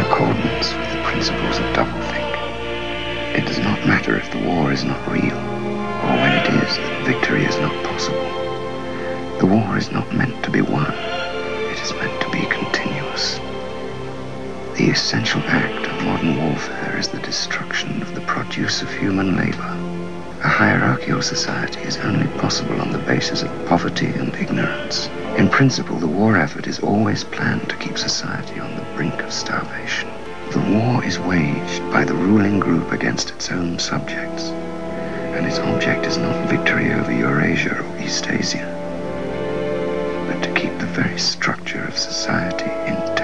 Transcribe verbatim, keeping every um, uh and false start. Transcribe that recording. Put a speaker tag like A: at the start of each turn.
A: accordance with the principles of doublethink. It does not matter if the war is not real, or when it is that victory is not possible. The war is not meant to be won. It is meant to be continuous. The essential act of modern warfare is the destruction of the produce of human labor. A hierarchical society is only possible on the basis of poverty and ignorance. In principle, the war effort is always planned to keep society on the brink of starvation. The war is waged by the ruling group against its own subjects, and its object is not victory over Eurasia or Eastasia, but to keep the very structure of society in